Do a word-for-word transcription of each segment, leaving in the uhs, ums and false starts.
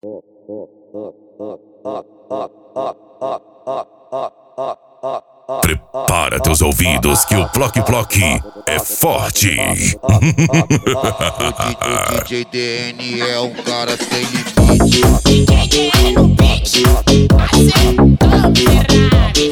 Prepara teus ouvidos que o Ploc Ploc é forte. O D J D N é um cara sem limite. D J D N no beat, acertando Ferrari,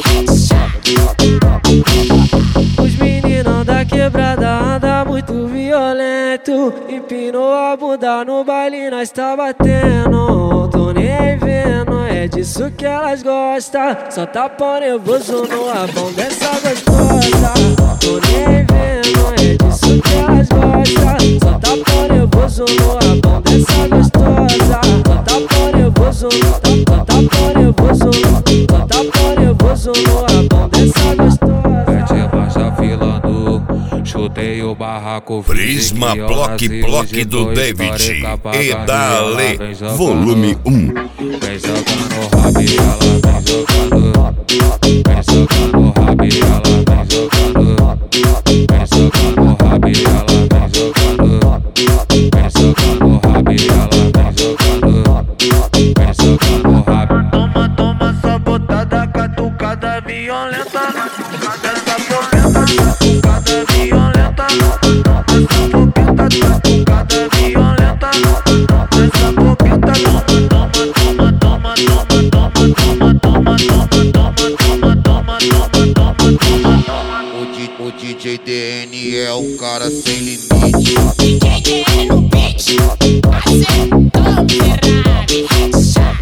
headshot. Os meninos da quebrada andam muito violento. Empinou a bunda no baile, nós tá batendo. Tô nem vendo, é disso que elas gostam. Só tá pau nervoso no abão dessa gostosa. Tô nem vendo, é disso que elas gostam. Só tá pau nervoso no abão dessa gostosa. Só tá pau nervoso, só tá pau nervoso, só tá pau nervoso no abão dessa gostosa. Mete marcha filando, chutei o barraco. Prisma Ploc Ploc do David e da Ale, volume um. Vem jogando o rabo e ela vem jogando. Vem jogando o rabo e ela vem jogando. Vem jogando o rabo e ela vem jogando. Vem jogando o rabo e ela vem jogando. Vem jogando o rabo. Toma, toma essa botada, catucada violenta. Essa fogueta, catucada violenta. Essa fogueta, catucada violenta. Essa fogueta, toma, toma, toma, toma, toma, toma, toma, toma, toma, toma, toma, toma, toma. O D J D N é um cara sem limite. D J D N no beat, acertando Ferrari, headshot.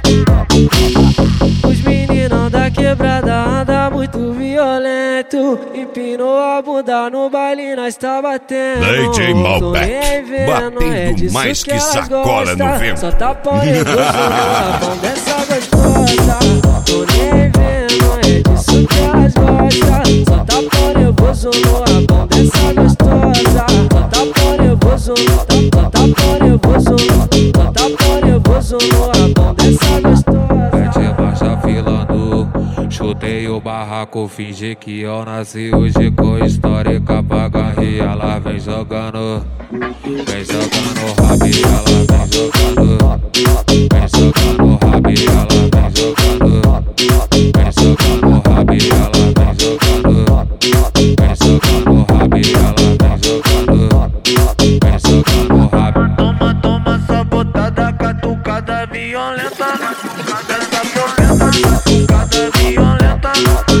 Os meninos da quebrada andam muito violento. Empinou a bunda no baile, nós tá batendo. D J Malbec, vendo, batendo é disso mais que elas sacola gostam. no vento. Só tá pau nervoso no abão dessa gostosa. Tô nem vendo, é disso que elas gostam. Só tá pau nervoso no abão dessa gostosa. Só tá pau nervoso, só tá pau nervoso, só tá pau nervoso no abão dessa gostosa. Mete marcha filando, chutei o barraco, fingi que eu nasci hoje com histórica pra garrir. Ela vem jogando, vem jogando o rabo e ela vem jogando. Vem jogando o rabo e ela vem jogando. Vem jogando o rabo e ela vem jogando. Vem jogando o rabo e ela vem jogando. Vem jogando o rabo. Toma, toma essa botada, catucada violenta. Essa fogueta, catucada violenta.